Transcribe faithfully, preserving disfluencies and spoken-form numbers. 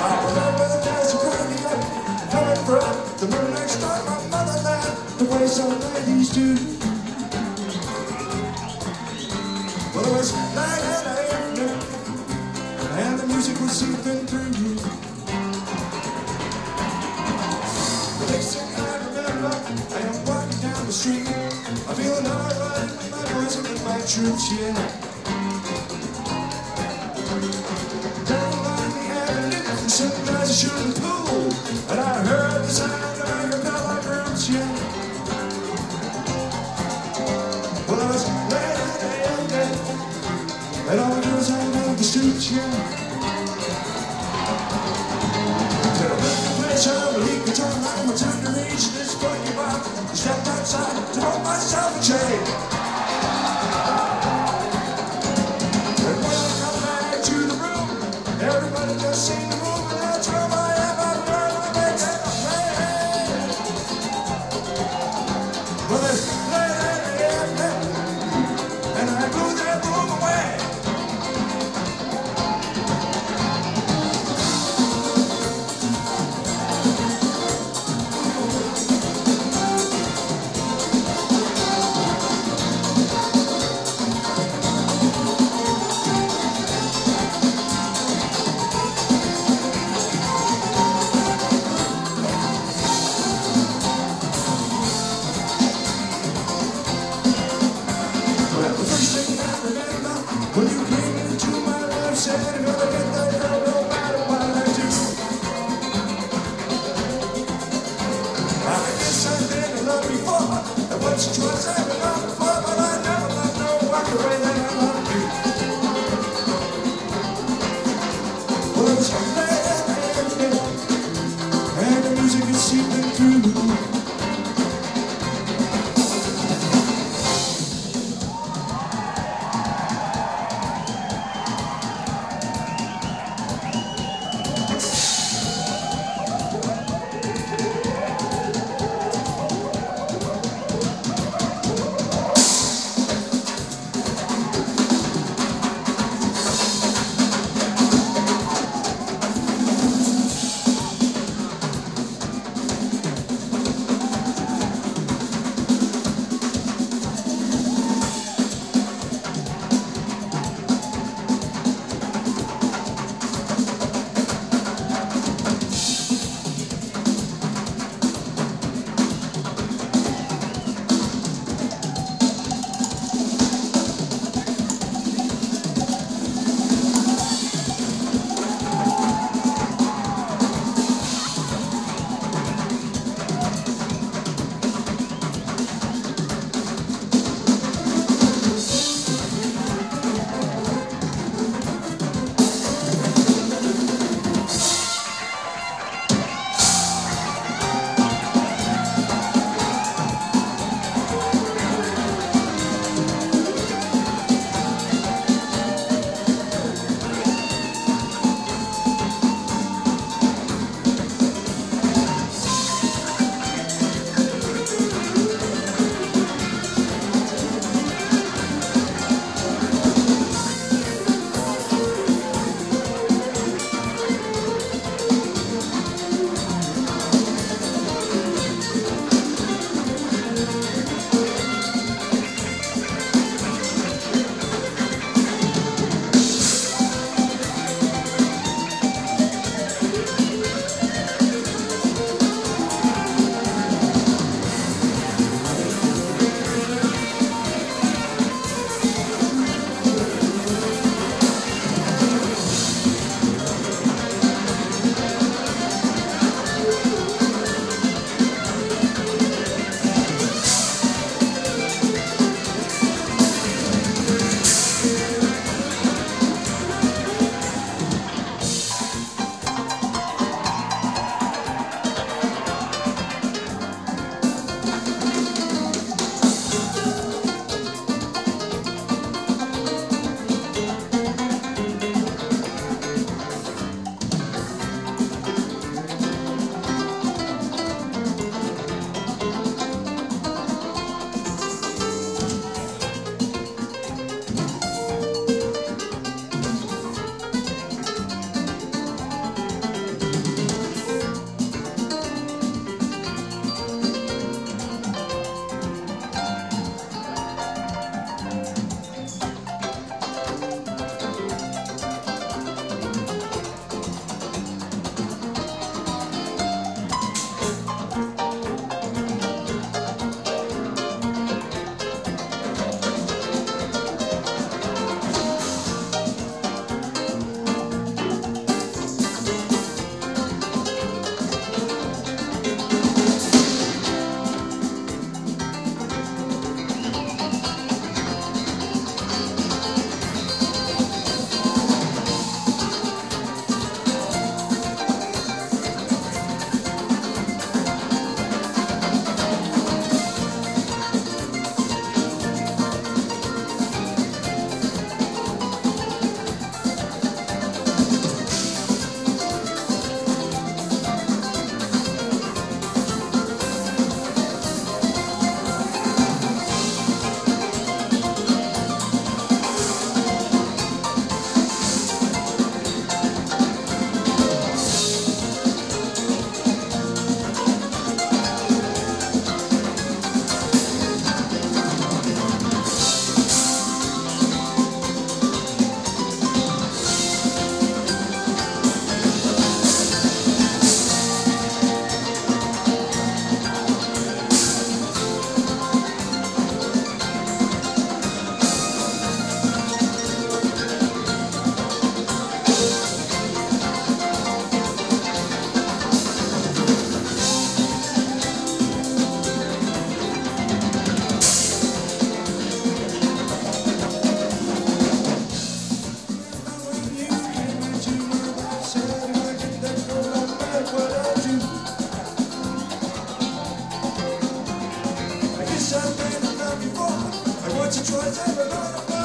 remember the days of growing up, coming from the moon next door, my motherland, the way some ladies do. Well, it was night and evening, and the music was seeping through. The next thing I remember, I am walking down the street. I'm feeling alright with my boys and with my troops, yeah. Down along the avenue, some guys are shooting pool, and I heard the sound of acapella groups, yeah. Well, I was late in the evening, and all the girls out on the streets, yeah. Till I went to play some lead guitar, I'm a time to reach this funky bar. I stepped outside to hold myself a chain. And when I come back to the room, everybody just seemed to move, and that's where my head I learned I make it. Everybody